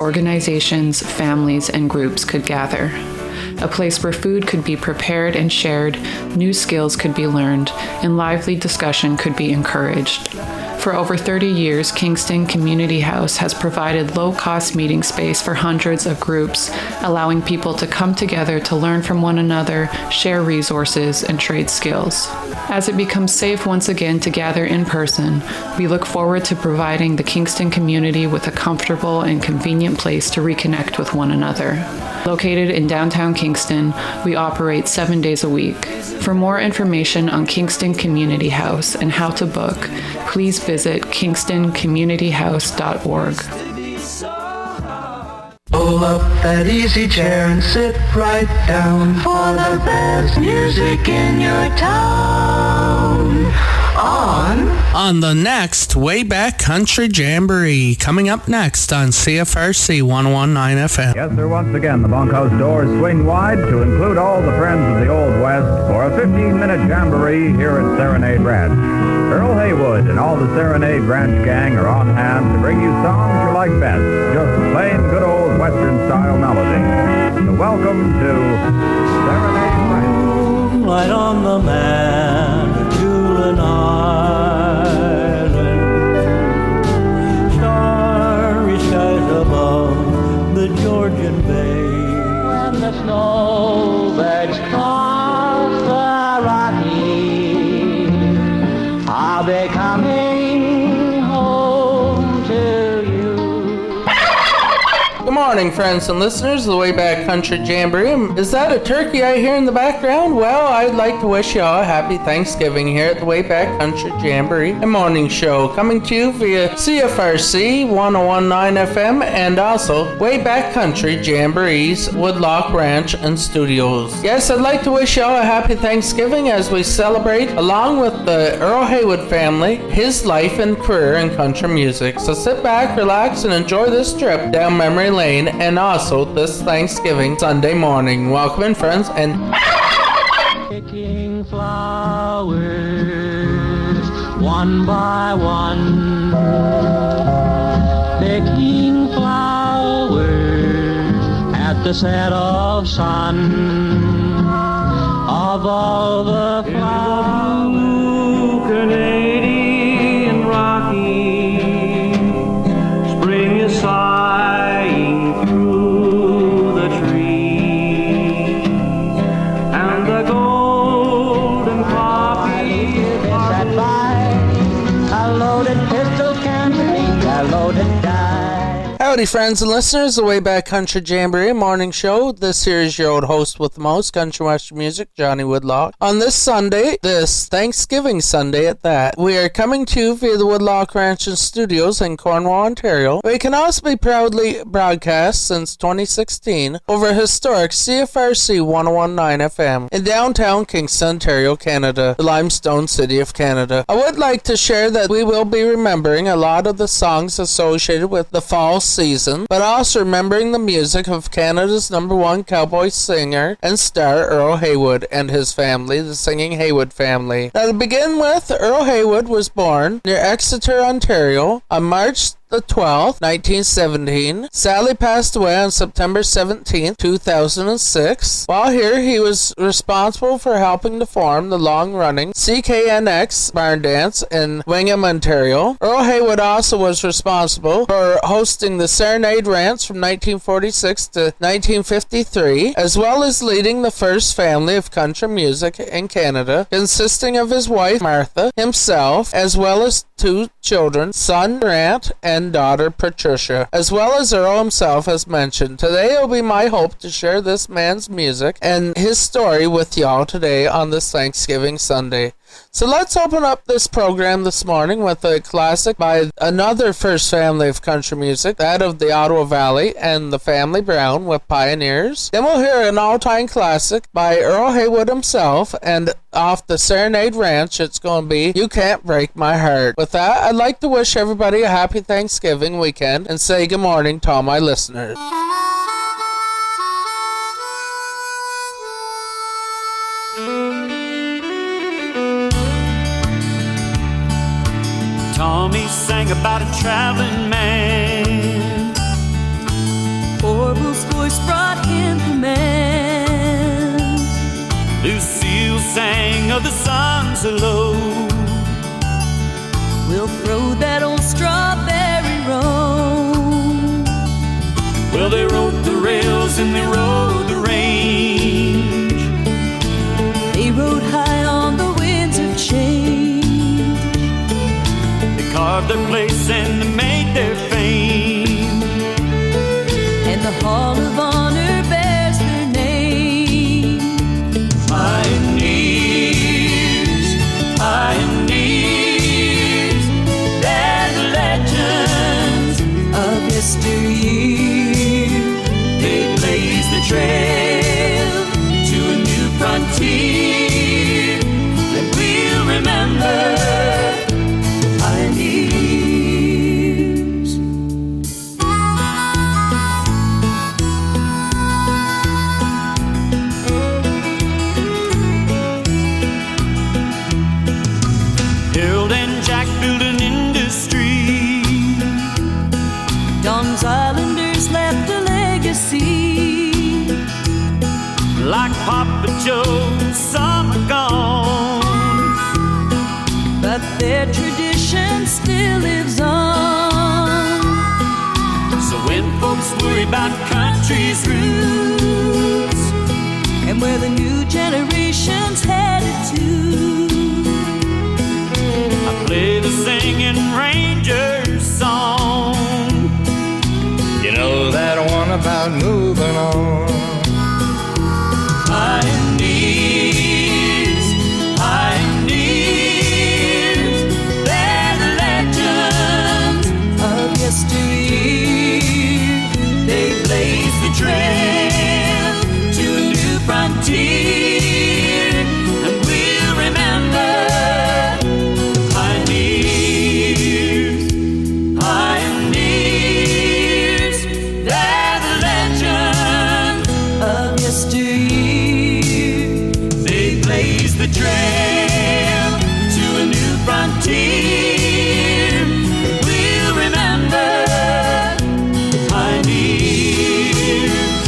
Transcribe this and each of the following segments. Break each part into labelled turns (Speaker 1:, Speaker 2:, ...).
Speaker 1: organizations, families, and groups could gather. A place where food could be prepared and shared, new skills could be learned, and lively discussion could be encouraged. For over 30 years, Kingston Community House has provided low-cost meeting space for hundreds of groups, allowing people to come together to learn from one another, share resources, and trade skills. As it becomes safe once again to gather in person, we look forward to providing the Kingston community with a comfortable and convenient place to reconnect with one another. Located in downtown Kingston, we operate 7 days a week. For more information on Kingston Community House and how to book, please visit kingstoncommunityhouse.org.
Speaker 2: Pull up that easy chair and sit right down for the best music in your town. On
Speaker 3: the next Way Back Country Jamboree, coming up next on CFRC 101.9 FM.
Speaker 4: Yes, sir, once again, the bunkhouse doors swing wide to include all the friends of the Old West for a 15-minute jamboree here at Serenade Ranch. Earl Haywood and all the Serenade Ranch gang are on hand to bring you songs you like best, just plain good old Western-style melody. So welcome to Serenade Ranch.
Speaker 5: Moonlight on the Manitoulin Island, starry skies above the Georgian Bay. When the snowbirds cross the Rockies, are they coming home to you?
Speaker 3: Good morning, friends and listeners of the Way Back Country Jamboree. Is that a turkey I hear in the background? Well, I'd like to wish you all a happy Thanksgiving here at the Way Back Country Jamboree, a morning show coming to you via CFRC 101.9 FM and also Way Back Country Jamboree's Woodloch Ranch and Studios. Yes, I'd like to wish you all a happy Thanksgiving as we celebrate, along with the Earl Haywood family, his life and career in country music. So sit back, relax, and enjoy this trip down memory lane and also this Thanksgiving Sunday morning. Welcome in, friends, and
Speaker 5: picking flowers one by one, picking flowers at the set of sun, of all the flowers, blue Canadian Rocky, spring is sighing through the trees, and the golden poppies are a loaded pistol can make a loaded die.
Speaker 3: howdy, friends and listeners, the Way Back Country Jamboree morning show. This here is your old host with the most, country western music, Johnny Woodloch. On this Sunday, this Thanksgiving Sunday at that, we are coming to you via the Woodloch Ranch and Studios in Cornwall, Ontario. We can also be proudly broadcast since 2016 over historic CFRC 101.9 FM in downtown Kingston, Ontario, Canada, the Limestone City of Canada. I would like to share that we will be remembering a lot of the songs associated with the fall season, but also remembering the music of Canada's #1 cowboy singer and star Earl Haywood and his family, the Singing Haywood family. Now to begin with, Earl Haywood was born near Exeter, Ontario on March the 12th, 1917. Sadly passed away on September 17th, 2006. While here, he was responsible for helping to form the long-running CKNX barn dance in Wingham, Ontario. Earl Haywood also was responsible for hosting the Serenade Ranch from 1946 to 1953, as well as leading the first family of country music in Canada, consisting of his wife Martha, himself, as well as 2 children, son Grant and daughter Patricia, as well as Earl himself as mentioned. Today it will be my hope to share this man's music and his story with y'all today on this Thanksgiving Sunday. So let's open up this program this morning with a classic by another first family of country music, that of the Ottawa Valley and the Family Brown with Pioneers. Then we'll hear an all-time classic by Earl Haywood himself, and off the Serenade Ranch, it's going to be You Can't Break My Heart. With that, I'd like to wish everybody a happy Thanksgiving weekend and say good morning to all my listeners.
Speaker 5: Tommy sang about a traveling man
Speaker 6: voice brought him command.
Speaker 5: Lucille sang of the sun's hello.
Speaker 6: We'll throw that old strawberry roan.
Speaker 5: Well, they wrote the rails and they rode the range.
Speaker 6: They rode high on the winds of change.
Speaker 5: They carved their place and they made their fame.
Speaker 6: And the Hall of Honor bears their name.
Speaker 5: Pioneers, pioneers, they're the legends
Speaker 6: Of yesteryear,
Speaker 5: they blaze the trail to a new frontier, and we'll remember the pioneers. Harold and Jack built an industry.
Speaker 6: Don's Islanders left a legacy.
Speaker 5: Like Papa Joe, some are gone,
Speaker 6: But their tradition still lives on.
Speaker 5: so when folks worry about country's roots
Speaker 6: And where the new generation's headed to,
Speaker 5: I play the singing Rangers song. You know that one about moving on. Pioneers, pioneers, they're the legends
Speaker 6: of yesteryear,
Speaker 5: they blaze the trail to a new frontier, and we'll remember the pioneers, pioneers, they're the legends
Speaker 6: of yesteryear,
Speaker 5: they blaze the trail to a new frontier, and we'll remember the pioneers,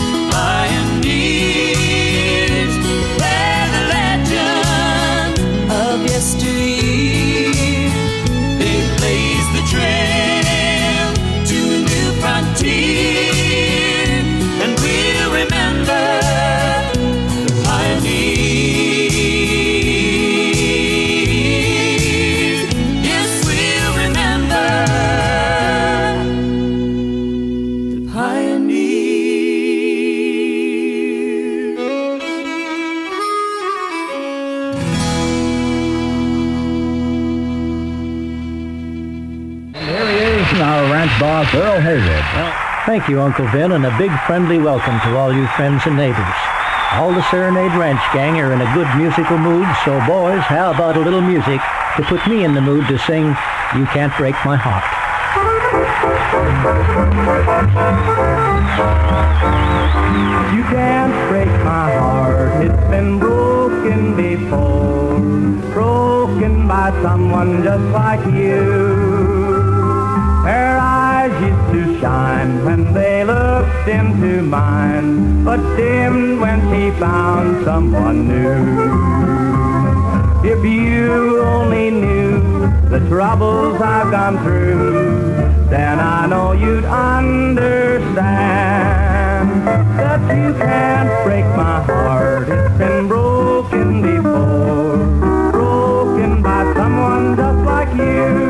Speaker 5: pioneers, they're the legends
Speaker 6: of yesteryear,
Speaker 5: they blaze the trail to a new frontier, and we'll remember the pioneers. Yes, we'll remember the pioneers.
Speaker 4: Here he is, our ranch boss, Earl Haywood.
Speaker 7: Thank you, Uncle Vin, and a big friendly welcome to all you friends and neighbors. All the Serenade Ranch gang are in a good musical mood, so boys, how about a little music to put me in the mood to sing You Can't Break My Heart?
Speaker 4: You can't break my heart, it's been broken before, broken by someone just like you. Her eyes used to shine when they looked into mine, but dimmed when she found someone new. If you only knew the troubles I've gone through, then I know you'd understand that you can't break my heart. It's been broken before, broken by someone just like you.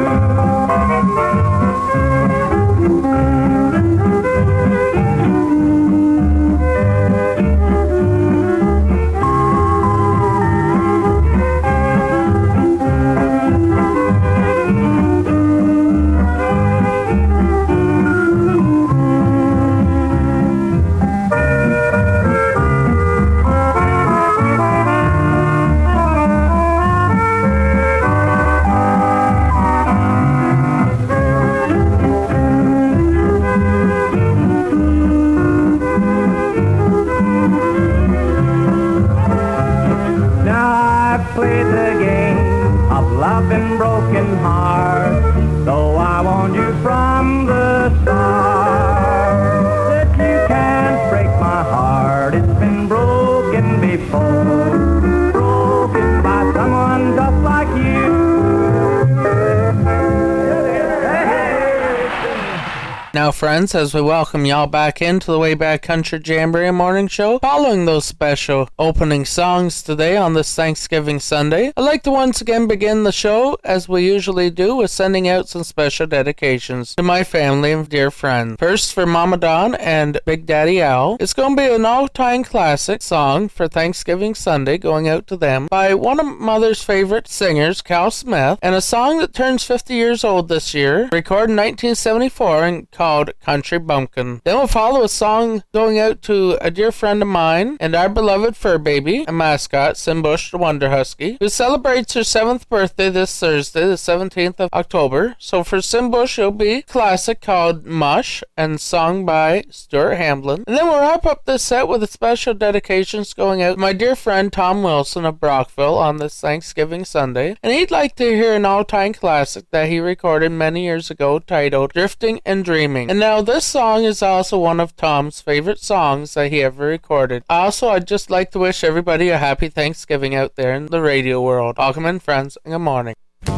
Speaker 3: now, friends, as we welcome y'all back into the Way Back Country Jamboree Morning Show, following those special opening songs today on this Thanksgiving Sunday, I'd like to once again begin the show, as we usually do, with sending out some special dedications to my family and dear friends. First, for Mama Dawn and Big Daddy Al, it's going to be an all-time classic song for Thanksgiving Sunday, going out to them, by one of Mother's favorite singers, Cal Smith, and a song that turns 50 years old this year, recorded in 1974 and called Country Bumpkin. Then we'll follow a song going out to a dear friend of mine and our beloved fur baby, a mascot, Simbush the Wonder Husky, who celebrates her 7th birthday this Thursday, the 17th of October. So for Simbush, it'll be a classic called Mush and sung by Stuart Hamblin. And then we'll wrap up this set with a special dedications going out to my dear friend Tom Wilson of Brockville on this Thanksgiving Sunday. And he'd like to hear an all-time classic that he recorded many years ago titled Drifting and Dreaming. And now this song is also one of Tom's favorite songs that he ever recorded. Also, I'd just like to wish everybody a happy Thanksgiving out there in the radio world. Welcome in, friends, and good morning.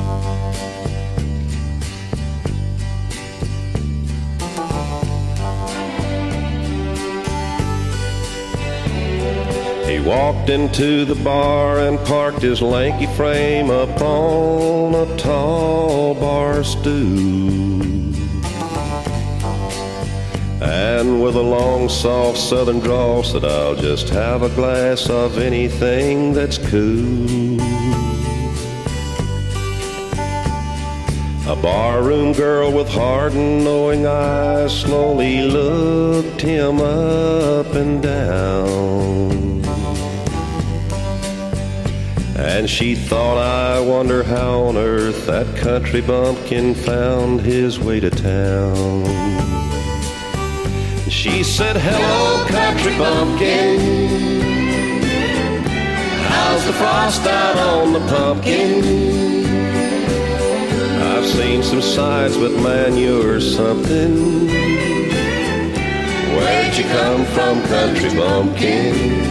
Speaker 8: He walked into the bar and parked his lanky frame upon a tall bar stool. And with a long, soft southern drawl said, I'll just have a glass of anything that's cool. A barroom girl with hard and knowing eyes slowly looked him up and down. And she thought, I wonder how on earth that country bumpkin found his way to town. She said, hello, country bumpkin. How's the frost out on the pumpkin? I've seen some sights, but man, you're something. Where'd you come from, country bumpkin?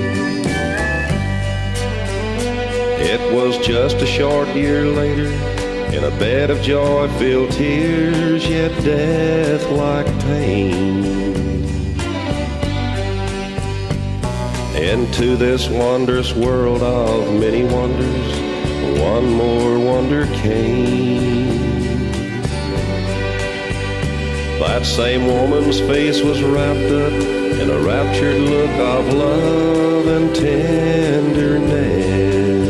Speaker 8: It was just a short year later, in a bed of joy-filled tears, yet death-like pain. Into this wondrous world of many wonders, one more wonder came. That same woman's face was wrapped up in a raptured look of love and tenderness,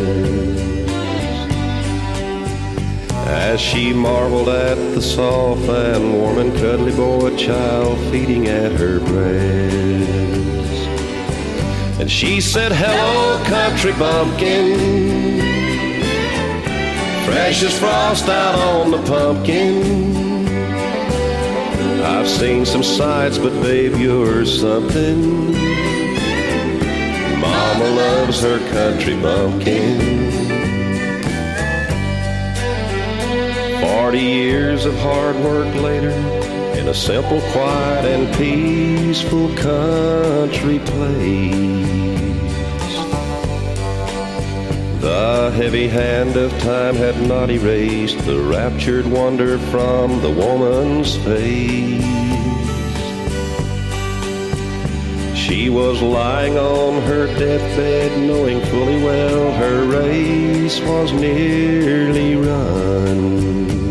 Speaker 8: as she marveled at the soft and warm and cuddly boy child feeding at her breast. And she said, hello, country bumpkin, fresh as frost out on the pumpkin. I've seen some sights, but babe, you're something. Mama loves her country bumpkin. 40 years of hard work later, in a simple, quiet, and peaceful country place, the heavy hand of time had not erased the raptured wonder from the woman's face. She was lying on her deathbed, knowing fully well her race was nearly run.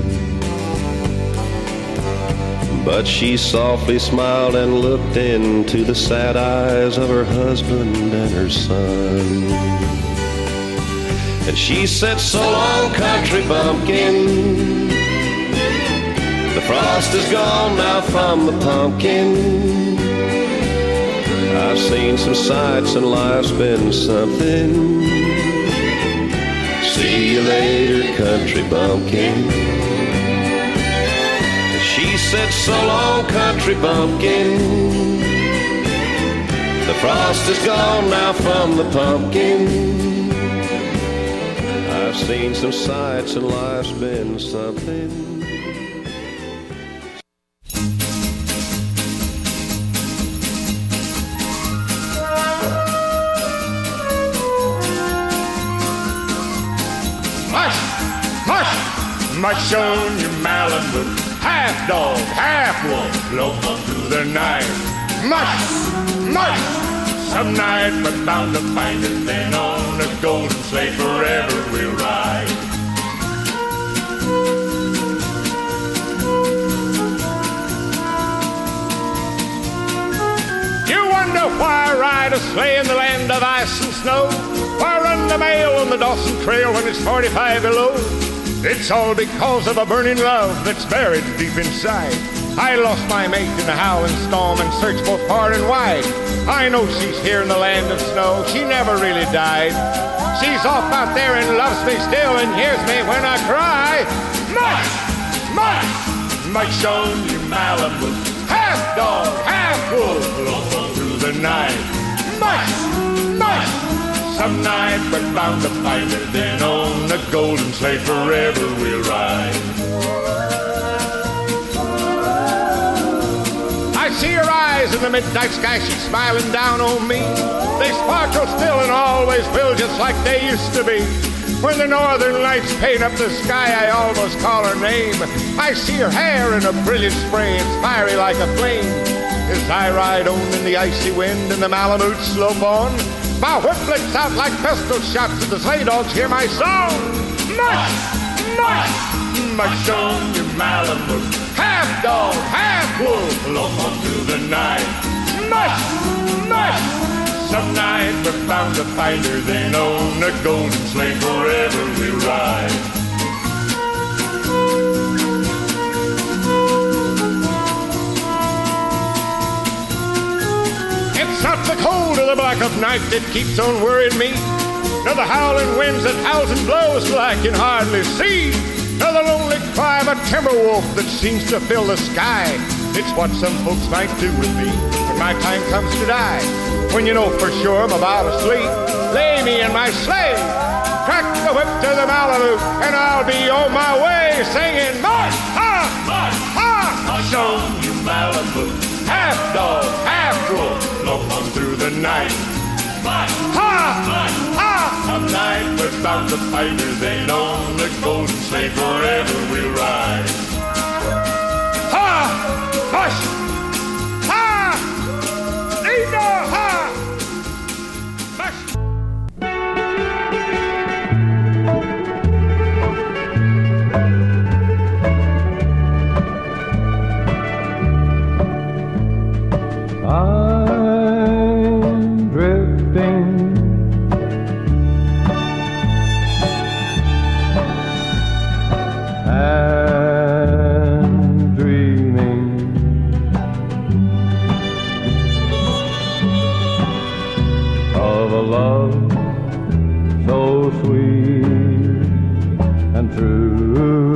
Speaker 8: But she softly smiled and looked into the sad eyes of her husband and her son. And she said, so long, country bumpkin. The frost is gone now from the pumpkin. I've seen some sights and life's been something. See you later, country bumpkin. She said, so long, country bumpkin. The frost is gone now from the pumpkin. I've seen some sights and life's been something.
Speaker 9: Mush on your Malibu. half dog, half wolf, loaf on through the night. Mush, mush, some night we're bound to find it. Then on the golden sleigh forever we'll ride. You wonder why I ride a sleigh in the land of ice and snow, why I run the mail on the Dawson Trail when it's 45 below. It's all because of a burning love that's buried deep inside. I lost my mate in a howling storm and searched both far and wide. I know she's here in the land of snow, she never really died. She's off out there and loves me still and hears me when I cry. Mush, mush, mush on you Malibu, half dog, half wolf, loaf on through the night. Mush, mush, some night we're bound to find it. Then on the golden sleigh forever we'll ride. I see her eyes in the midnight sky, she's smiling down on me. They sparkle still and always will, just like they used to be. When the northern lights paint up the sky, I almost call her name. I see her hair in a brilliant spray, it's fiery like a flame. As I ride on in the icy wind and the Malamute slope on, my whip flicks out like pistol shots as the sleigh dogs hear my song. Mush, mush, mush on your Malibu, half dog, half wolf, loaf on through the night. Mush, mush, some night we're bound to find her. Then on the golden sleigh forever we'll ride. It's not the cold or the black of night that keeps on worrying me, nor the howling winds that howls and blows till I can hardly see, nor the lonely cry of a timber wolf that seems to fill the sky. It's what some folks might do with me when my time comes to die. When you know for sure I'm about to sleep, lay me in my sleigh, crack the whip to the Malibu, and I'll be on my way singing March, ha, March, ha, March on you Malibu, half dog, half wolf, loaf on through the night. March, ha, March, ha, some night we're bound to find her. Then on the golden sleigh forever we'll ride. Ha, hush, ha, Nino, ha, mush.
Speaker 10: I'm drifting and dreaming of a love so sweet and true.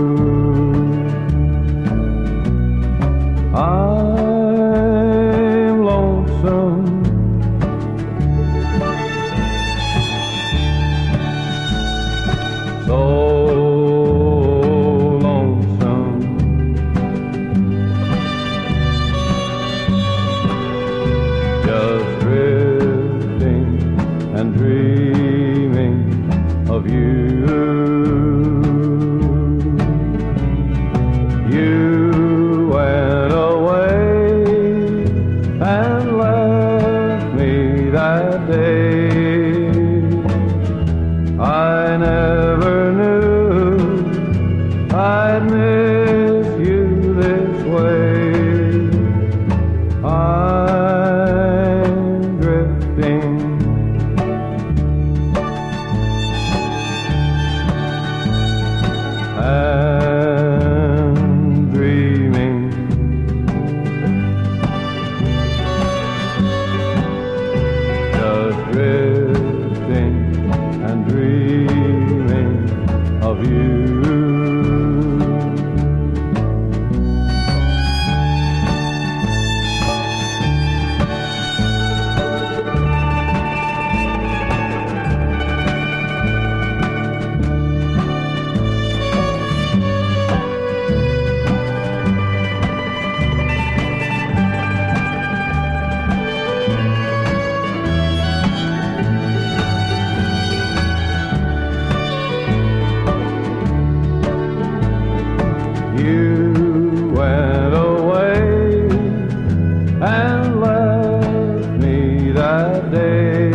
Speaker 10: I'm lonesome, so lonesome. Just drifting and dreaming of you. You went away and left me that day. I never knew I'd miss you this way. I'm drifting and dreaming and left me that day.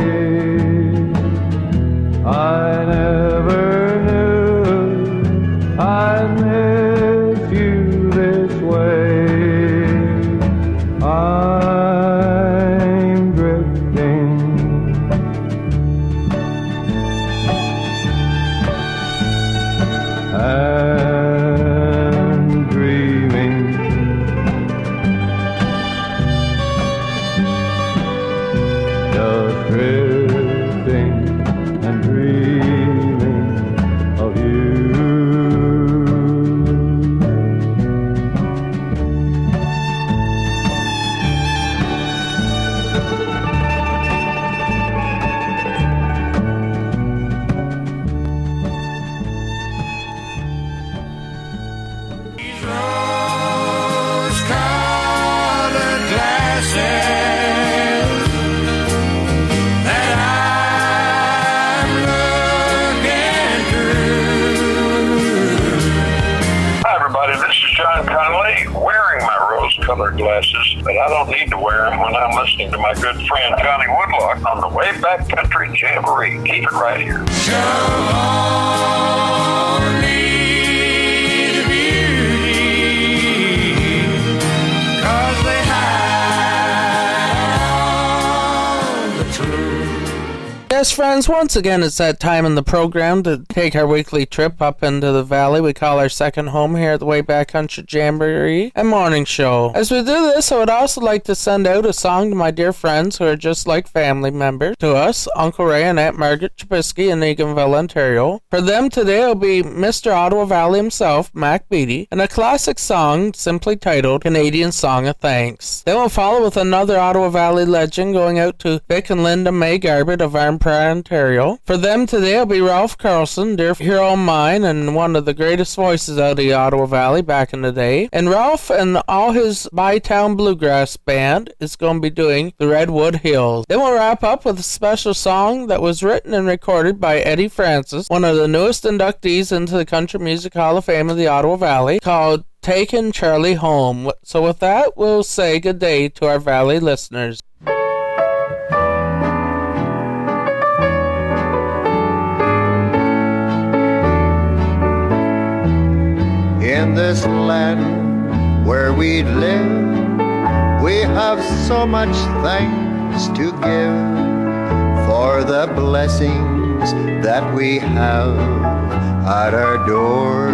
Speaker 10: I never knew I'd miss you this way. I'm drifting, and dreaming, just drifting and dreaming of you.
Speaker 5: These rose-colored glasses that I'm looking through.
Speaker 11: Hi, everybody. This is John Connolly, wearing my rose-colored glasses, but I don't need to wear them when I'm listening to my good friend Johnny Woodlock on the Way Back Country Jamboree. Keep it right here.
Speaker 5: Only the beauty, 'cause they hide the truth.
Speaker 3: Yes, friends, once again, it's that time in the program to take our weekly trip up into the valley we call our second home here at the Way Back Country Jamboree and Morning Show. As we do this, I would also like to send out a song to my dear friends who are just like family members to us, Uncle Ray and Aunt Margaret Trubisky in Eganville, Ontario. For them today will be Mr. Ottawa Valley himself, Mac Beattie, and a classic song simply titled Canadian Song of Thanks. Then we'll follow with another Ottawa Valley legend going out to Vic and Linda May Garbett of Arnprior, Ontario. For them today will be Ralph Carlson, dear hero of mine and one of the greatest voices out of the Ottawa Valley back in the day. And Ralph and all his Bytown Bluegrass band is going to be doing the Redwood Hills. Then we'll wrap up with a special song that was written and recorded by Eddie Francis, one of the newest inductees into the Country Music Hall of Fame of the Ottawa Valley, called Taking Charlie Home. So with that, we'll say good day to our Valley listeners.
Speaker 12: In this land where we live, we have so much thanks to give for the blessings that we have at our door.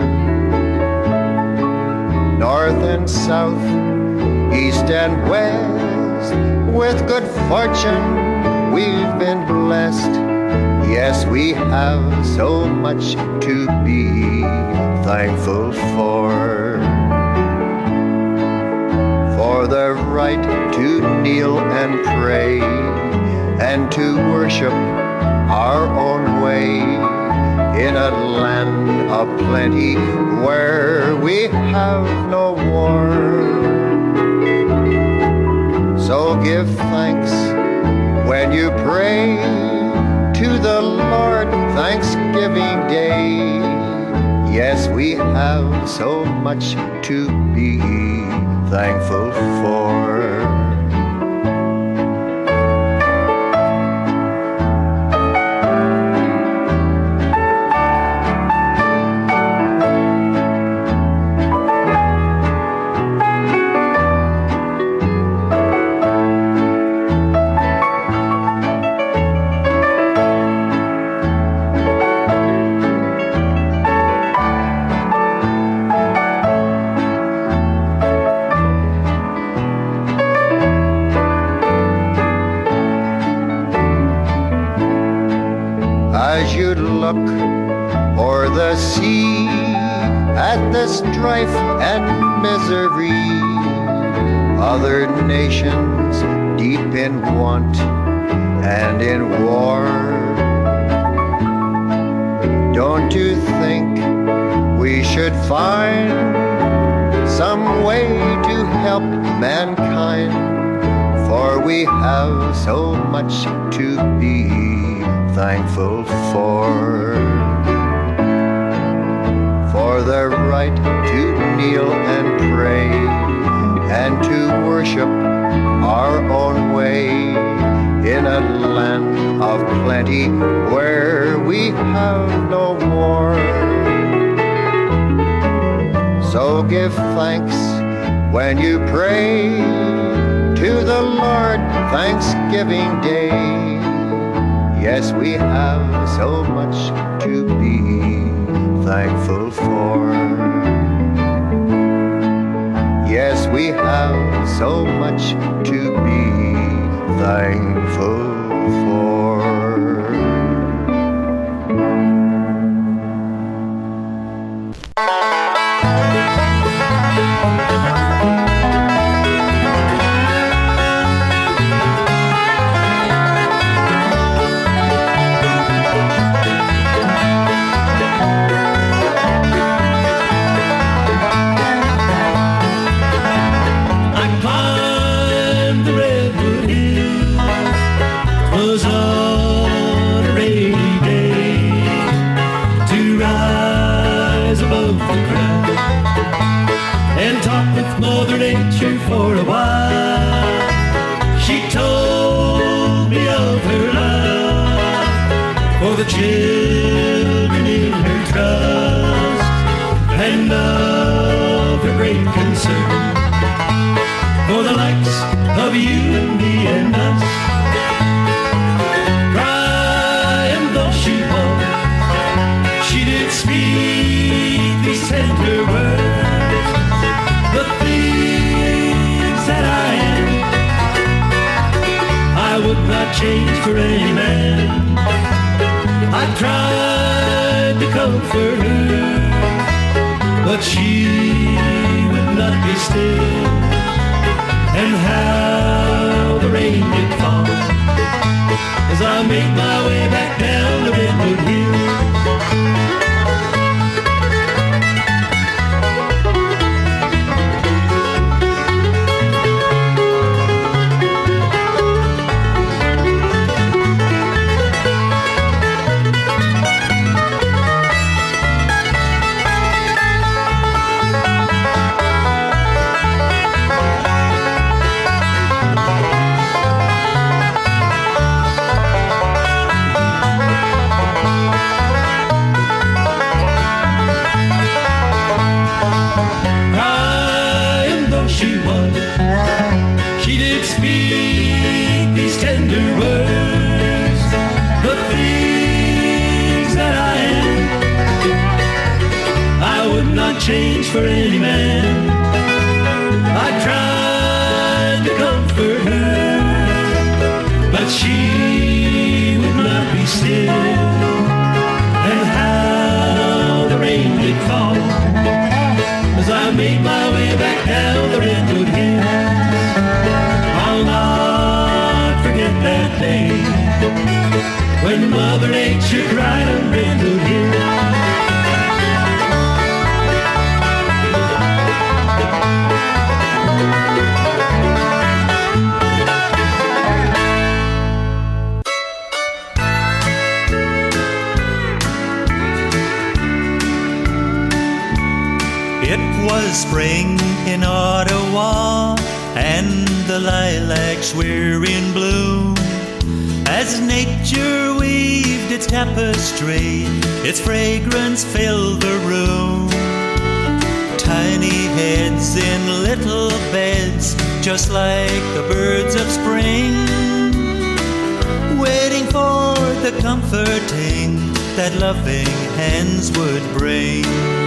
Speaker 12: North and south, east and west, with good fortune we've been blessed. Yes, we have so much to be thankful for the right to kneel and pray and to worship our own way in a land of plenty where we have no war. So give thanks when you pray to the Lord Thanksgiving Day. Yes, we have so much to be thankful for. As you look o'er the sea at the strife and misery, other nations deep in want and in war, don't you think we should find some way to help mankind? For we have so much to be thankful for the right to kneel and pray and to worship of plenty where we have no war. So give thanks when you pray to the Lord Thanksgiving Day. Yes, we have so much to be thankful for. Yes, we have so much to be thankful for.
Speaker 13: Mother Nature for a while. She told me of her love for the children in her trust, and of her great concern for the likes of you and me and us. Crying though she was, she did speak these tender words. The things that I am, I would not change for any man. I tried to comfort her, but she would not be still. And how the rain did fall as I made my way back down the Redwood Hill. Change for any man. I tried to comfort her, but she would not be still. And how the rain did fall as I made my way back down the Redwood Hill. I'll not forget that day when Mother Nature cried on Redwood Hill.
Speaker 14: Spring in Ottawa, and the lilacs were in bloom. As nature weaved its tapestry, its fragrance filled the room. Tiny heads in little beds, just like the birds of spring, waiting for the comforting that loving hands would bring.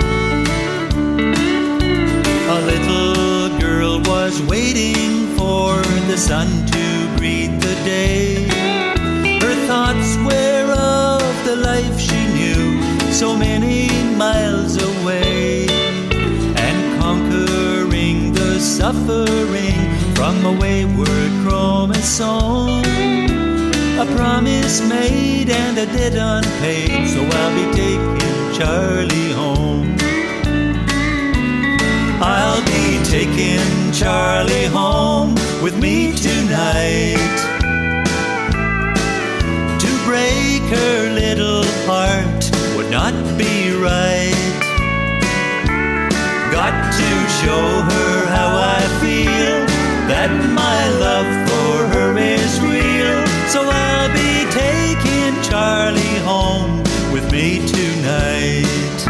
Speaker 14: A little girl was waiting for the sun to greet the day. Her thoughts were of the life she knew so many miles away, and conquering the suffering from a wayward chromosome. A promise made and a debt unpaid, so I'll be taking Charlie home. I'll be taking Charlie home with me tonight. To break her little heart would not be right. Got to show her how I feel, that my love for her is real. So I'll be taking home with me tonight.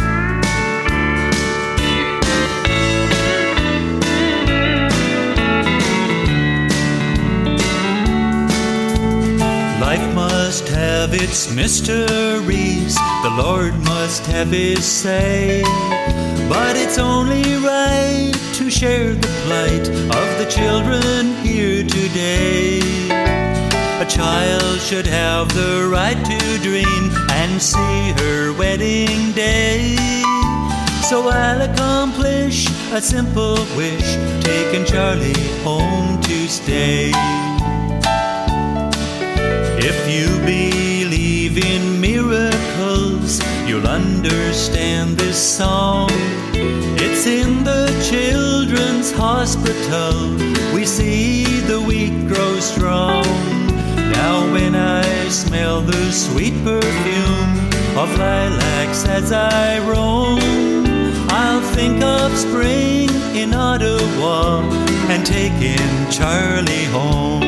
Speaker 14: Life must have its mysteries, the Lord must have his say, but it's only right to share the plight of the children here today. A child should have the right to dream and see her wedding day. So I'll accomplish a simple wish, taking Charlie home to stay. If you believe in miracles, you'll understand this song. It's in the children's hospital we see the weak grow strong. Now when I smell the sweet perfume of lilacs as I roam, I'll think of spring in Ottawa and taking Charlie home.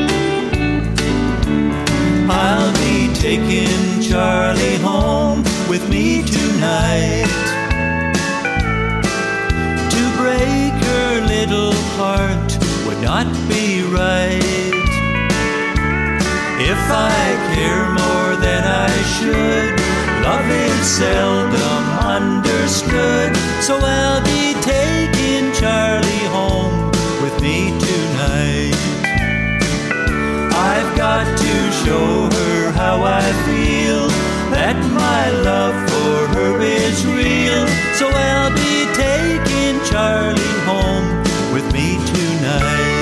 Speaker 14: I'll be taking Charlie home with me tonight. To break her little heart would not be right. If I care more than I should, love is seldom understood. So I'll be taking Charlie home with me tonight. I've got to show her how I feel, that my love for her is real. So I'll be taking Charlie home with me tonight.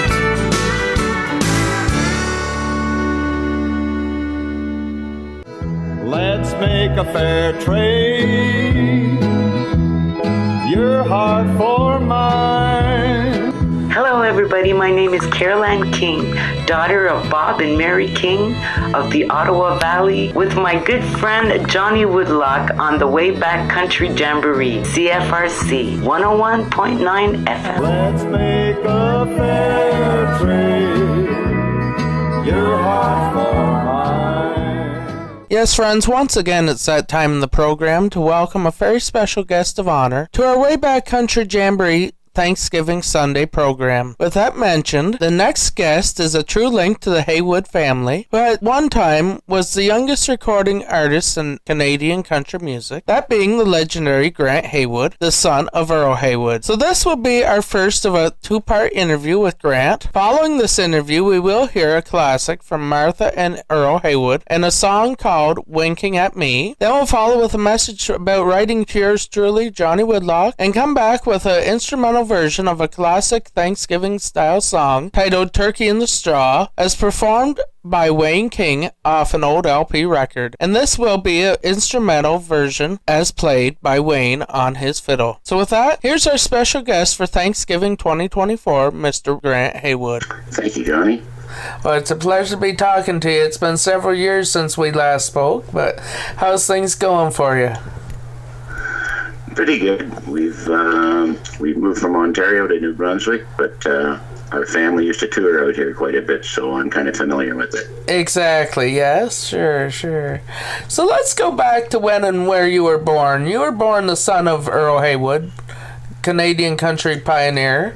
Speaker 10: Let's make a fair trade, your heart for mine.
Speaker 15: Hello everybody, my name is Caroline King, daughter of Bob and Mary King of the Ottawa Valley, with my good friend Johnny Woodlock on the Way Back Country Jamboree, CFRC 101.9 FM.
Speaker 10: Let's make a fair trade, your heart for mine.
Speaker 3: Yes, friends, once again it's that time in the program to welcome a very special guest of honor to our Way Back Country Jamboree Thanksgiving Sunday program. With that mentioned, the next guest is a true link to the Haywood family, who at one time was the youngest recording artist in Canadian country music, that being the legendary Grant Haywood, the son of Earl Haywood. So this will be our first of a two-part interview with Grant. Following this interview, we will hear a classic from Martha and Earl Haywood and a song called Winking at Me. Then we'll follow with a message about writing to yours truly, Johnny Woodlock, and come back with an instrumental version of a classic Thanksgiving style song titled Turkey in the Straw, as performed by Wayne King off an old LP record. And this will be an instrumental version as played by Wayne on his fiddle. So with that, here's our special guest for Thanksgiving 2024, Mr. Grant Haywood.
Speaker 16: Thank you, Johnny.
Speaker 3: Well, it's a pleasure to be talking to you. It's been several years since we last spoke, but how's things going for you?
Speaker 16: Pretty good. We've moved from Ontario to New Brunswick, but our family used to tour out here quite a bit, so I'm kind of familiar with it.
Speaker 3: Exactly, yes, sure. So let's go back to when and where you were born. You were born the son of Earl Haywood, Canadian country pioneer.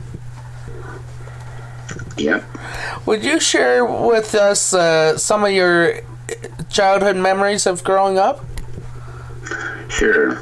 Speaker 16: Yep.
Speaker 3: Would you share with us some of your childhood memories of growing up?
Speaker 16: Sure.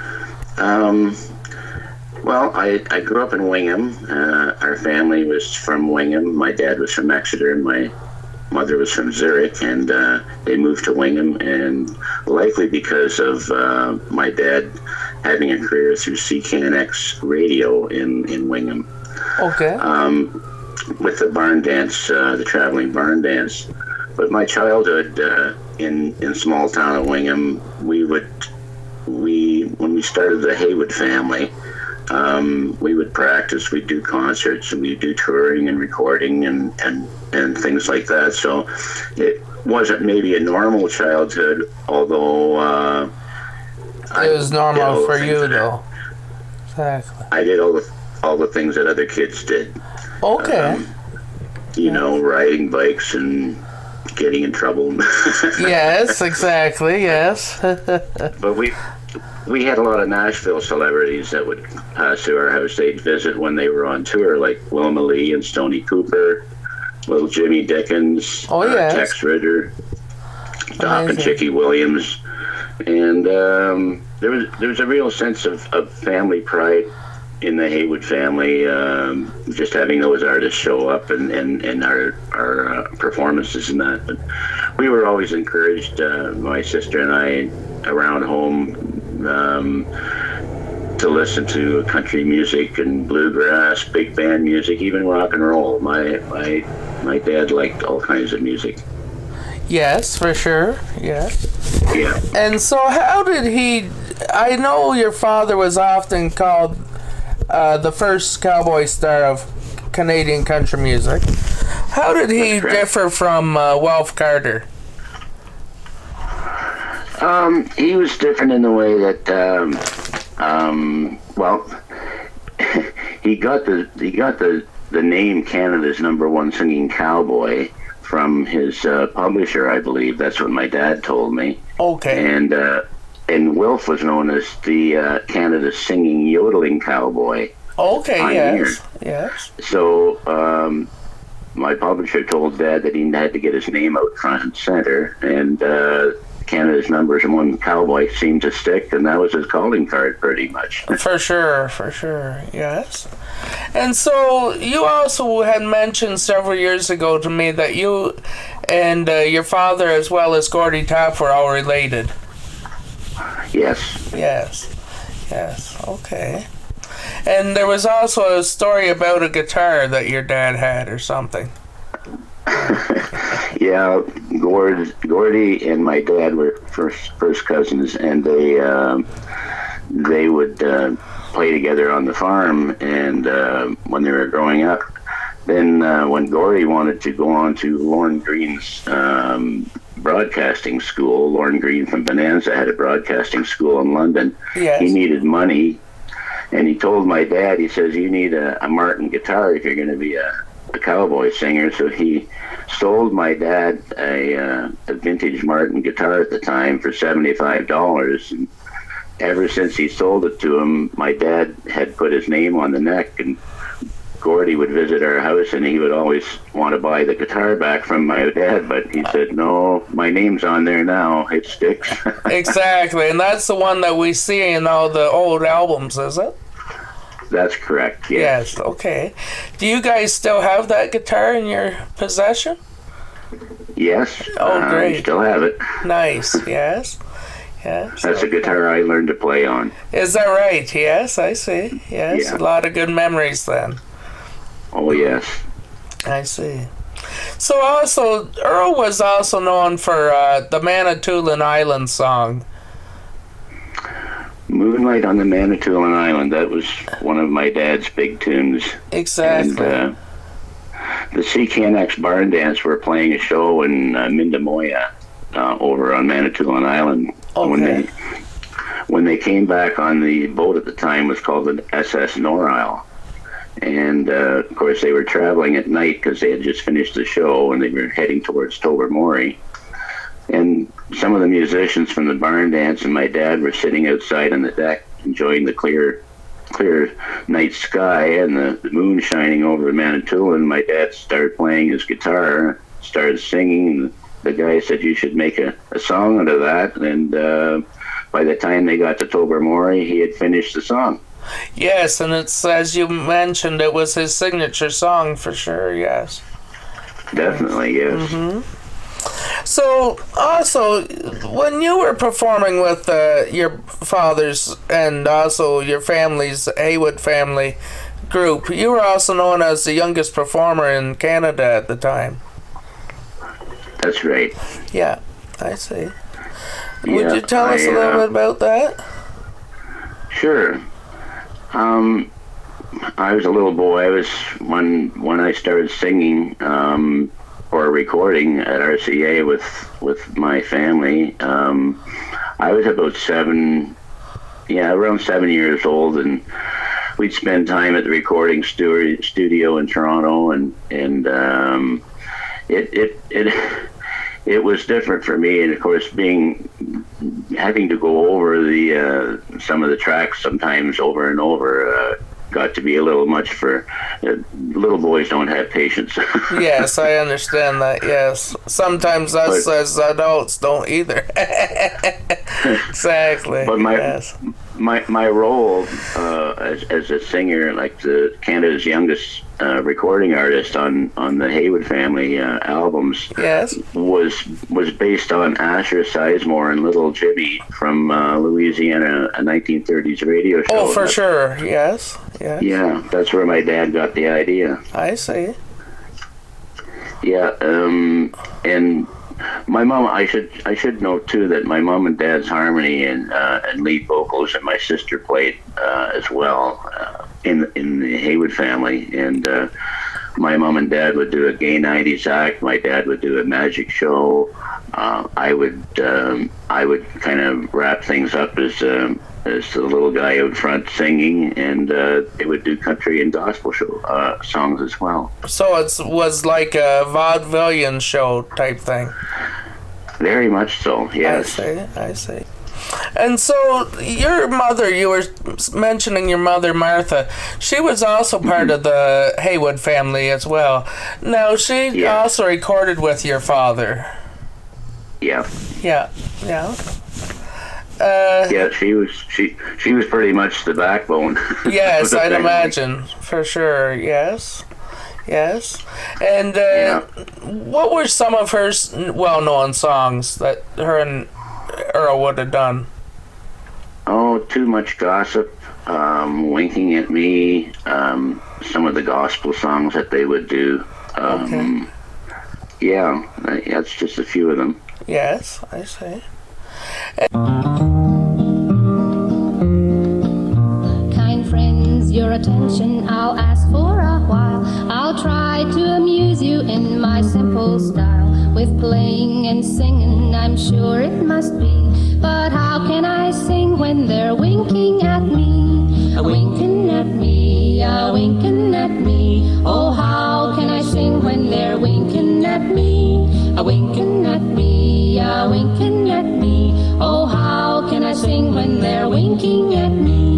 Speaker 16: Well, I grew up in Wingham. Our family was from Wingham. My dad was from Exeter, and my mother was from Zurich, and they moved to Wingham, and likely because of my dad having a career through CKNX radio in Wingham.
Speaker 3: Okay.
Speaker 16: With the barn dance, the traveling barn dance. But my childhood in small town of Wingham, when we started the Haywood family, we would practice, we'd do concerts, and we'd do touring and recording and things like that. So it wasn't maybe a normal childhood, although
Speaker 3: it was normal for you, though. Exactly.
Speaker 16: I did all the things that other kids did.
Speaker 3: Okay.
Speaker 16: Riding bikes and getting in trouble.
Speaker 3: Yes, exactly. Yes.
Speaker 16: But we had a lot of Nashville celebrities that would pass through our house. They'd visit when they were on tour, like Wilma Lee and Stoney Cooper, little Jimmy Dickens,
Speaker 3: yes.
Speaker 16: Tex Ritter, Doc and Chicky Williams, and there was a real sense of family pride in the Haywood family, just having those artists show up and our performances and that. But we were always encouraged, my sister and I, around home, to listen to country music and bluegrass, big band music, even rock and roll. My dad liked all kinds of music.
Speaker 3: Yes, for sure. Yes.
Speaker 16: Yeah.
Speaker 3: And so how did he... I know your father was often called the first cowboy star of Canadian country music. How did he differ from Wilf Carter?
Speaker 16: He was different in the way that, he got the name Canada's #1 singing cowboy from his publisher, I believe. That's what my dad told me.
Speaker 3: Okay.
Speaker 16: And Wilf was known as the Canada's singing yodeling cowboy.
Speaker 3: Okay.
Speaker 16: Pioneer.
Speaker 3: Yes.
Speaker 16: So my publisher told Dad that he had to get his name out front and center, and Canada's #1 cowboy seemed to stick, and that was his calling card pretty much.
Speaker 3: For sure, yes. And so you also had mentioned several years ago to me that you and your father, as well as Gordy Tapp, were all related.
Speaker 16: Yes.
Speaker 3: Yes, okay. And there was also a story about a guitar that your dad had or something.
Speaker 16: Yeah, Gordy and my dad were first cousins, and they would play together on the farm. And when they were growing up, then when Gordy wanted to go on to Lorne Green's broadcasting school, Lorne Green from Bonanza had a broadcasting school in London.
Speaker 3: Yes.
Speaker 16: He needed money, and he told my dad, he says, "You need a Martin guitar if you're going to be a cowboy singer." So he sold my dad a vintage Martin guitar at the time for $75, and ever since he sold it to him, my dad had put his name on the neck, and Gordy would visit our house, and he would always want to buy the guitar back from my dad, but he said, "No, my name's on there now, it sticks."
Speaker 3: Exactly, and that's the one that we see in all the old albums, is it?
Speaker 16: That's correct, yes.
Speaker 3: Yes, okay. Do you guys still have that guitar in your possession?
Speaker 16: Yes.
Speaker 3: Oh, great.
Speaker 16: I still have it.
Speaker 3: Nice, yes. Yes.
Speaker 16: That's a guitar I learned to play on.
Speaker 3: Is that right? Yes, I see. Yes,
Speaker 16: Yeah.
Speaker 3: A lot of good memories then.
Speaker 16: Oh, yes.
Speaker 3: I see. So also, Earl was also known for the Manitoulin Island song.
Speaker 16: Moonlight on the Manitoulin Island, that was one of my dad's big tunes.
Speaker 3: Exactly.
Speaker 16: And the CKNX Barn Dance were playing a show in Mindamoya over on Manitoulin Island.
Speaker 3: Okay.
Speaker 16: When they came back on the boat at the time, was called the SS Norisle. And of course they were traveling at night because they had just finished the show and they were heading towards Tobermory. And some of the musicians from the barn dance and my dad were sitting outside on the deck enjoying the clear night sky and the moon shining over the Manitoulin. My dad started playing his guitar, started singing, and the guy said, "You should make a song out of that." And by the time they got to Tobermory, he had finished the song.
Speaker 3: Yes, and it's, as you mentioned, it was his signature song for sure, yes.
Speaker 16: Definitely, yes.
Speaker 3: Mm-hmm. So, also, when you were performing with your father's and also your family's Haywood family group, you were also known as the youngest performer in Canada at the time.
Speaker 16: That's right.
Speaker 3: Yeah, I see.
Speaker 16: Yeah,
Speaker 3: Would you tell us a little bit about that?
Speaker 16: Sure. I was a little boy. I was when I started singing or recording at RCA with my family. I was about around 7 years old, and we'd spend time at the recording studio in Toronto, and it was different for me, and of course, having to go over the some of the tracks sometimes over and over got to be a little much for little boys. Don't have patience.
Speaker 3: Yes, I understand that. Yes, sometimes us as adults don't either. Exactly.
Speaker 16: But my role as a singer, like Canada's youngest recording artist on the Haywood Family albums,
Speaker 3: yes,
Speaker 16: was based on Asher Sizemore and Little Jimmy from Louisiana, a 1930s radio show.
Speaker 3: Oh, for sure. Yes. Yes.
Speaker 16: Yeah, that's where my dad got the idea.
Speaker 3: I see.
Speaker 16: Yeah, and my mom, I should note too that my mom and dad's harmony and lead vocals, and my sister played as well in the Haywood Family. And my mom and dad would do a gay 90s act. My dad would do a magic show. I would kind of wrap things up as the little guy out front singing, and they would do country and gospel show songs as well.
Speaker 3: So it was like a vaudevillian show type thing.
Speaker 16: Very much so, yes.
Speaker 3: I see. And so your mother, you were mentioning your mother, Martha, she was also part of the Haywood Family as well. Now, she also recorded with your father.
Speaker 16: Yeah.
Speaker 3: Yeah.
Speaker 16: Yeah, she was pretty much the backbone.
Speaker 3: Yes, I'd imagine, for sure. Yes. And what were some of her well-known songs that her and Earl would have done?
Speaker 16: Oh, Too Much Gossip, Winking at Me, some of the gospel songs that they would do.
Speaker 3: Okay.
Speaker 16: Yeah, that's just a few of them.
Speaker 3: Yes, I see.
Speaker 17: Kind friends, your attention I'll ask for a while. I'll try to amuse you in my simple style. With playing and singing, I'm sure it must be. But how can I sing when they're winking at me? A-winking at me, a-winking at me. Oh, how can I sing when they're winking at me? A-winking at me, a-winking at me. Oh, how can I sing when they're winking at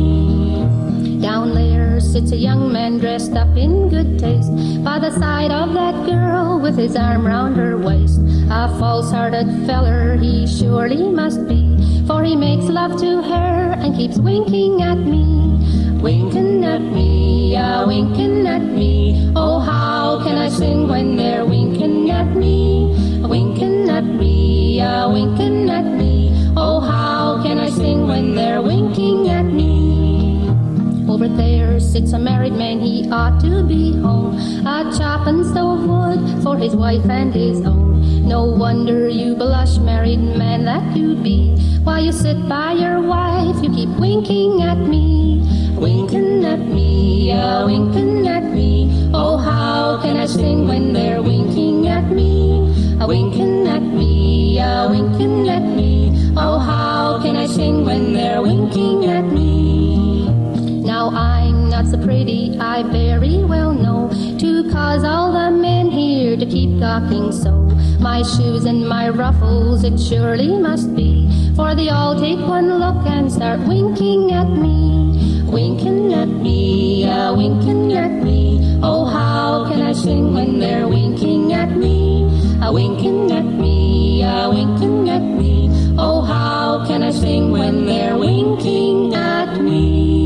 Speaker 17: me? Down there sits a young man dressed up in good taste by the side of that girl with his arm round her waist. A false-hearted feller he surely must be, for he makes love to her and keeps winking at me. Winking at me, winking at me. Oh, how can I sing when they're winking at me? Winking at me, winking at me. Oh, how can I sing when they're winking at me? Over there sits a married man, he ought to be home, a chopping stove wood for his wife and his own. No wonder you blush, married man that you be. While you sit by your wife, you keep winking at me. Winking at me, winking at me. Oh, how can I sing when they're winking at me? Winking at me, winking at me. Oh, how can I sing when they're winking at me? Now I'm not so pretty, I very well know, to cause all the men here to keep gawking so. My shoes and my ruffles, it surely must be, for they all take one look and start winking at me. Winking at me, winking at me. Oh, how can I sing when they're winking at me? Winking at me, winking at me. Oh, how can I sing when they're winking at me?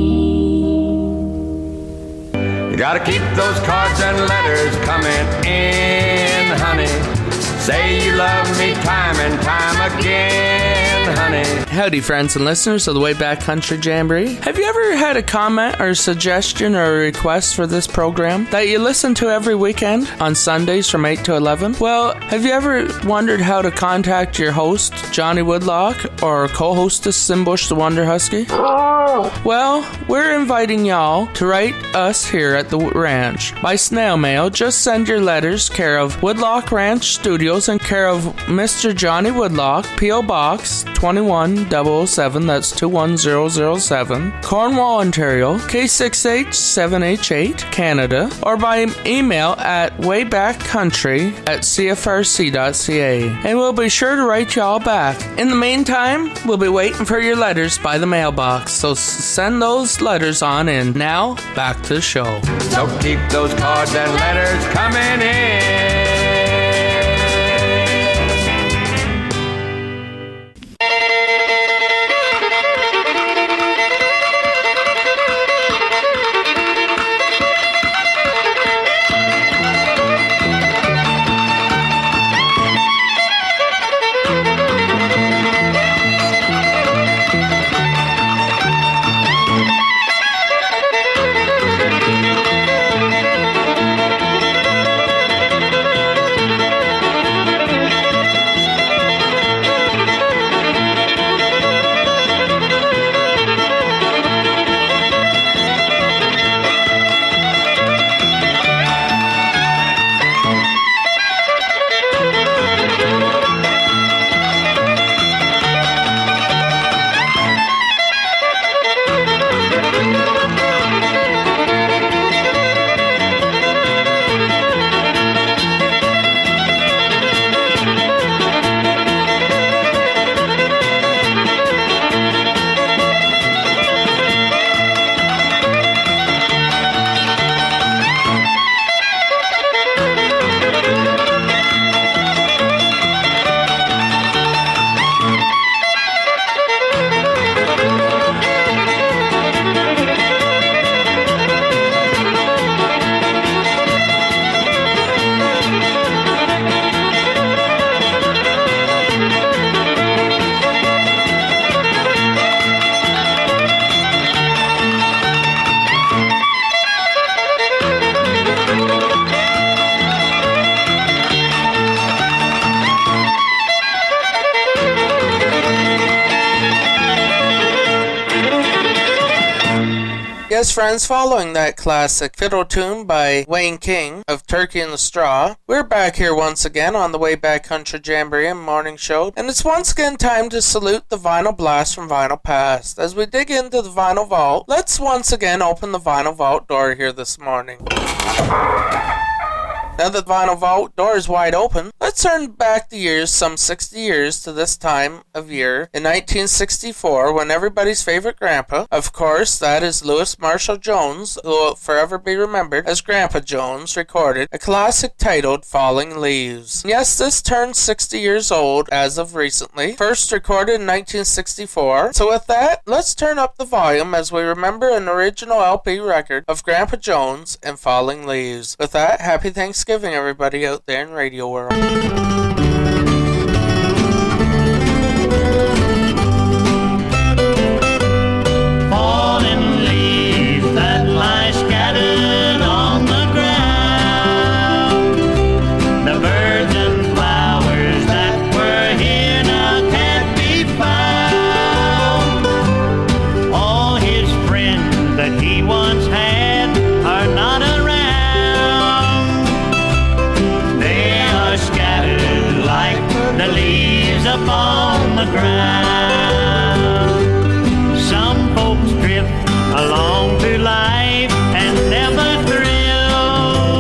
Speaker 5: You gotta keep those cards and letters coming in, honey. Say you love me time and time again, honey.
Speaker 3: Howdy, friends and listeners of the Way Back Country Jamboree. Have you ever had a comment or suggestion or a request for this program that you listen to every weekend on Sundays from 8 to 11? Well, have you ever wondered how to contact your host, Johnny Woodlock, or co-hostess Simbush the Wonder Husky? Well, we're inviting y'all to write us here at the ranch. By snail mail, just send your letters care of Woodlock Ranch Studios and care of Mr. Johnny Woodlock, P.O. Box 21 21007, that's 21007, Cornwall, Ontario, K6H7H8, Canada, or by email at waybackcountry@cfrc.ca, and we'll be sure to write you all back. In the meantime, we'll be waiting for your letters by the mailbox, so send those letters on in. Now, back to the show.
Speaker 5: So keep those cards and letters coming in.
Speaker 3: Yes, friends, following that classic fiddle tune by Wayne King of Turkey in the Straw, we're back here once again on the Way Back Country Jamboree and Morning Show, and it's once again time to salute the Vinyl Blast from Vinyl Past. As we dig into the Vinyl Vault, let's once again open the Vinyl Vault door here this morning. Now that the Vinyl Vault door is wide open, let's turn back the years some 60 years to this time of year in 1964 when everybody's favorite grandpa, of course that is Louis Marshall Jones, who will forever be remembered as Grandpa Jones, recorded a classic titled Falling Leaves. Yes, this turned 60 years old as of recently, first recorded in 1964. So with that, let's turn up the volume as we remember an original LP record of Grandpa Jones and Falling Leaves. With that, happy Thanksgiving everybody out there in Radio World.
Speaker 13: Falling leaves that lie scattered on the ground, the birds and flowers that were here now can't be found. All his friends that he once had are not around. The leaves upon the ground. Some folks drift along through life and never thrill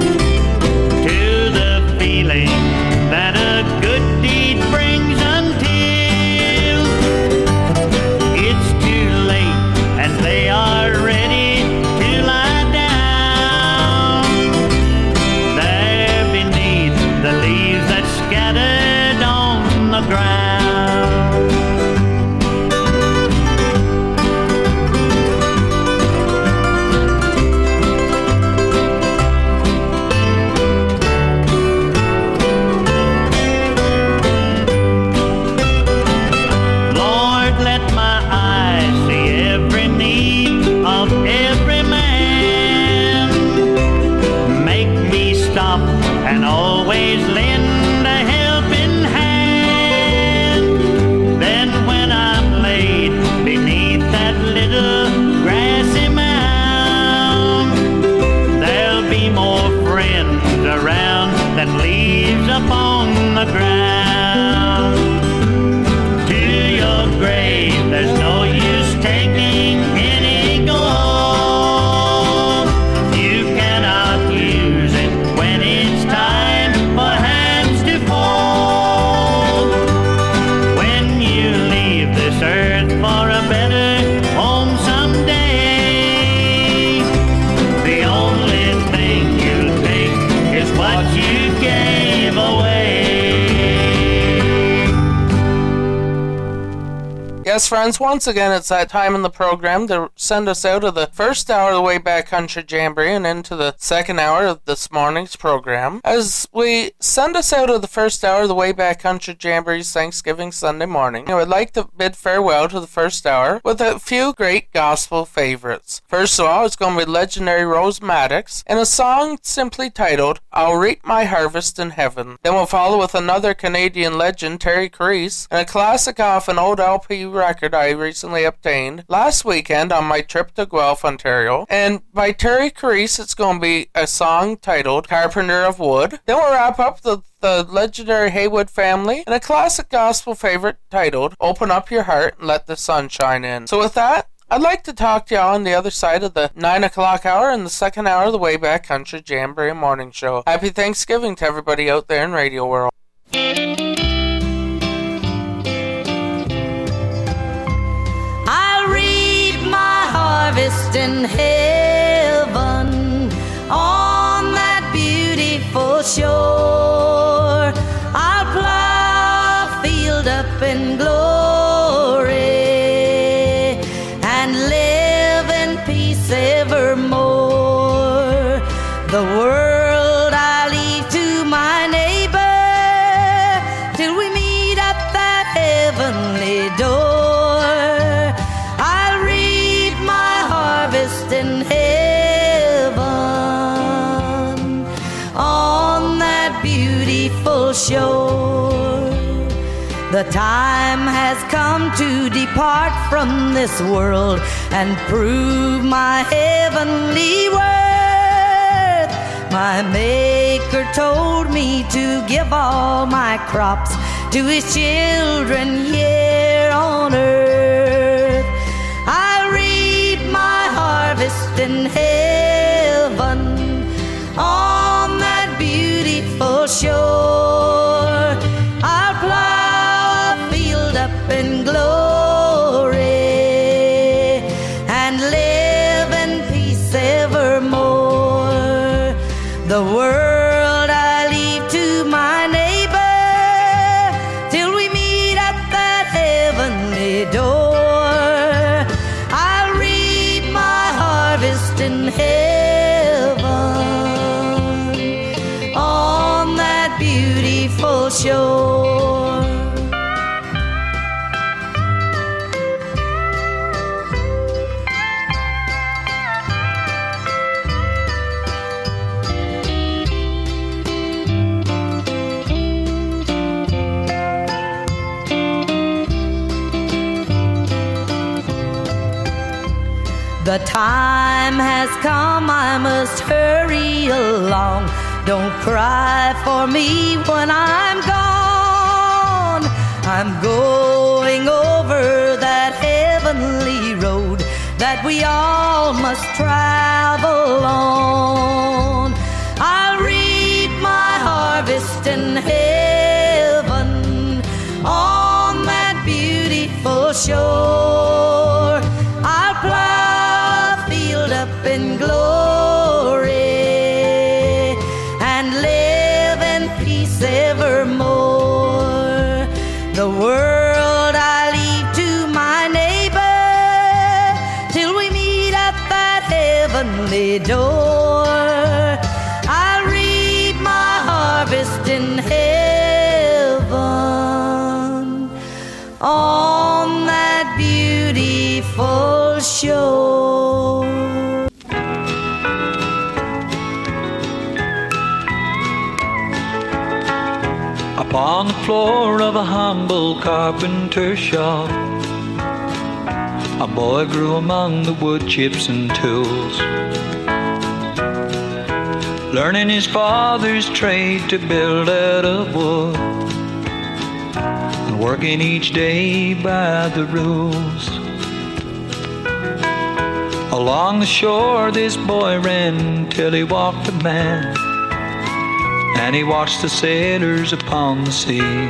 Speaker 13: to the feeling that a good deed brings until it's too late and they are ready to lie down there beneath the leaves that scatter the ground. Lord, let my eyes see every need of every man. Make me stop and always lend a helping hand. Beneath that little grassy mound, there'll be more friends around than leaves upon the ground. To your grave
Speaker 3: Yes, friends, once again, it's that time in the program to send us out of the first hour of the Way Back Country Jamboree and into the second hour of this morning's program. As we send us out of the first hour of the Way Back Country Jamboree's Thanksgiving Sunday morning, I would like to bid farewell to the first hour with a few great gospel favorites. First of all, it's going to be legendary Rose Maddox and a song simply titled, I'll Reap My Harvest in Heaven. Then we'll follow with another Canadian legend, Terry Creese, and a classic off an old LP record I recently obtained last weekend on my trip to Guelph, Ontario. And by Terry Creese, it's going to be a song titled Carpenter of Wood. Then we'll wrap up the legendary Haywood family and a classic gospel favorite titled Open Up Your Heart and Let the Sun Shine In. So with that, I'd like to talk to y'all on the other side of the 9 o'clock hour and the second hour of the Way Back Country Jamboree morning show. Happy Thanksgiving to everybody out there in Radio World.
Speaker 6: Harvest in heaven on that beautiful shore. I'll plow a field up in glory and live in peace evermore. The world I leave to my neighbor till we meet at that heavenly door. In heaven on that beautiful shore. The time has come to depart from this world and prove my heavenly worth. My Maker told me to give all my crops to his children here on earth. I reap my harvest in heaven on that beautiful shore. I'll plow a field up in glory and live in peace evermore. The world I leave to my neighbor till we meet at that heavenly door. In heaven on that beautiful shore. The time has come, I must hurry along. Don't cry for me when I'm gone. I'm going over that heavenly road that we all must travel on. I'll reap my harvest in heaven on that beautiful shore. I'll plow up in glory and live in peace evermore. The world I leave to my neighbor till we meet at that heavenly door. I'll reap my harvest in heaven on that beautiful shore.
Speaker 18: Upon the floor of a humble carpenter shop, a boy grew among the wood chips and tools, learning his father's trade to build out of wood, and working each day by the rules. Along the shore this boy ran till he walked a man, and he watched the sailors upon the sea.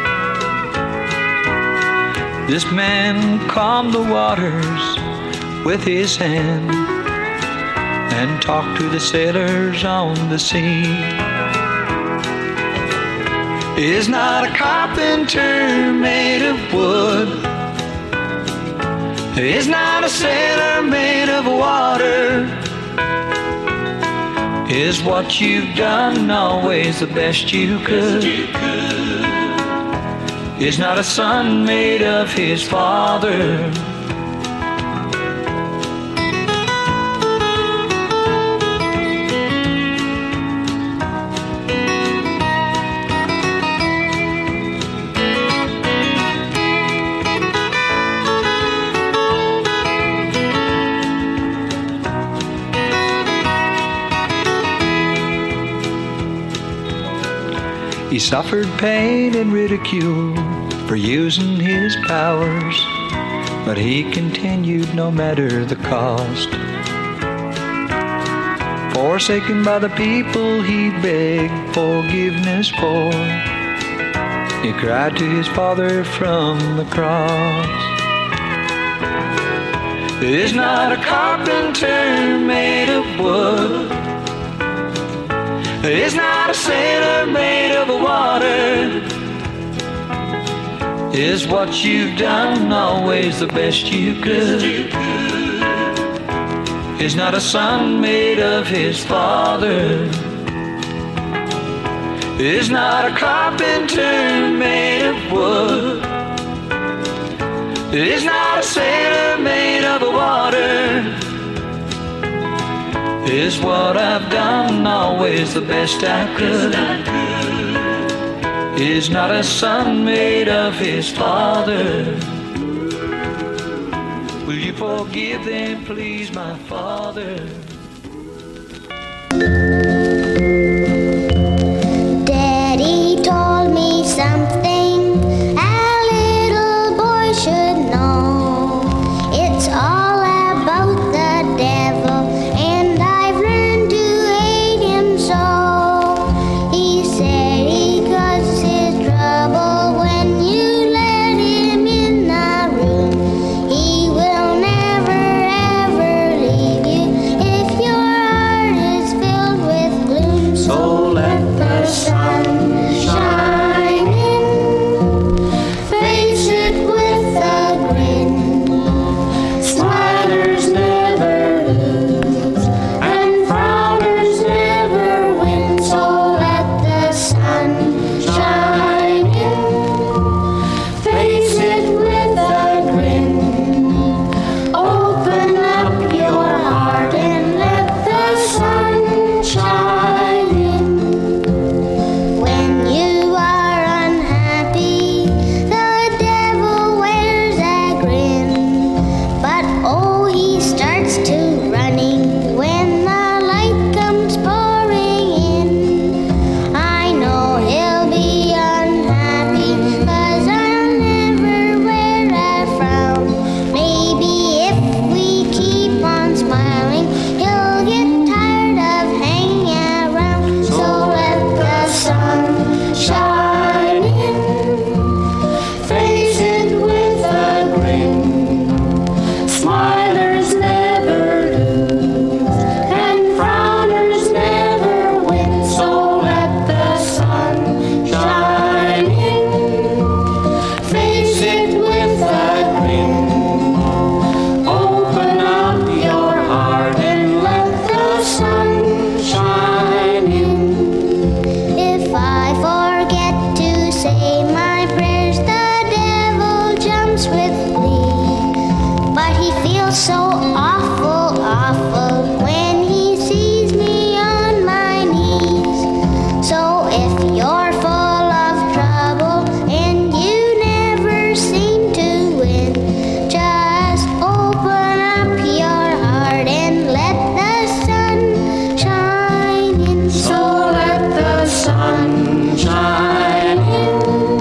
Speaker 18: This man calmed the waters with his hand and talked to the sailors on the sea. Is not a carpenter made of wood? Is not a sailor made of water. Is what you've done always the best you could? Is not a son made of his father. He suffered pain and ridicule for using his powers, but he continued no matter the cost. Forsaken by the people he begged forgiveness for, he cried to his Father from the cross. Is not a carpenter made of wood. Is not a sailor made of water. Is what you've done always the best you could? Is not a son made of his father. Is not a carpenter made of wood. Is not a sailor made of water. Is what I've done always the best I could? Is not a son made of his father. Will you forgive them, please, my Father?